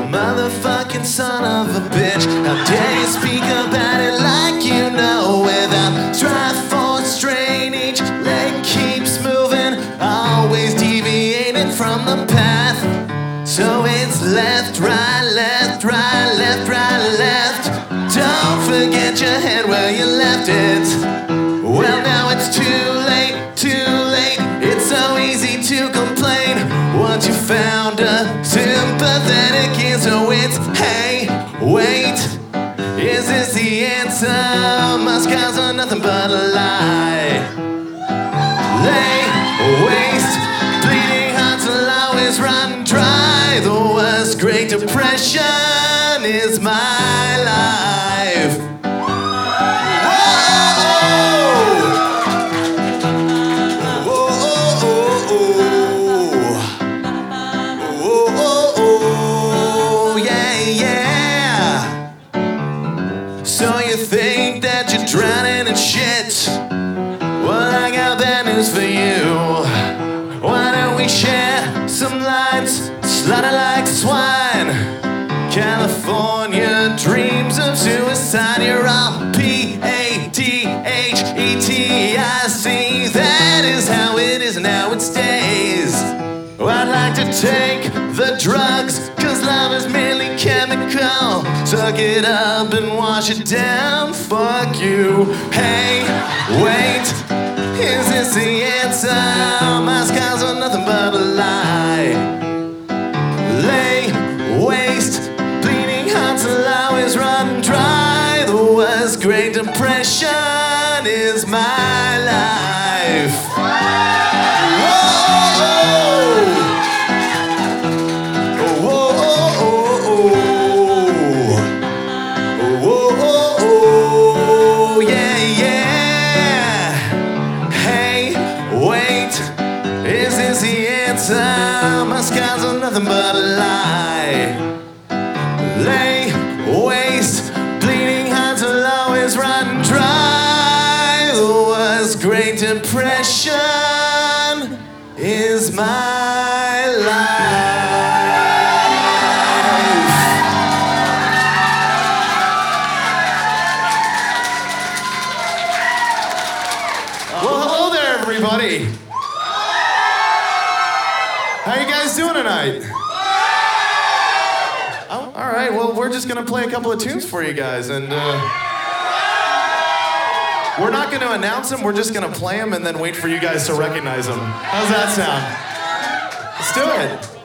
motherfucking son of a bitch. How dare you speak about it like you know, without strife for strain. Each leg keeps moving, always deviating from the path. So it's left, right, left, right, left, right, left. Don't forget your head where you left it. Well, now it's too late, too late. It's so easy to complain once you found a sympathetic ear. So it's, hey, wait, is this the answer? My scars are nothing but a lie. Lay waste, bleeding hearts will always run dry. The worst Great Depression is my life. So you think that you're drowning in shit? Well, I got bad news for you. Why don't we share some lines, slaughter like swine? California dreams of suicide. You're all P-A-T-H-E-T-I-C. That is how it is and how it stays. Well, I'd like to take the drugs, cause love is merely chemical. Suck it up and wash it down, fuck you. Hey, wait, is this the answer? My scars are nothing but a lie. Lay waste, bleeding hearts will always run dry. The worst Great Depression is my life. Is this the answer? My scars are nothing but a lie. Lay waste, bleeding hearts will always run dry. The worst Great Depression is my life. Well, hello there, everybody. How you guys doing tonight? Oh, all right, well, we're just gonna play a couple of tunes for you guys, and we're not gonna announce them, we're just gonna play them and then wait for you guys to recognize them. How's that sound? Let's do it.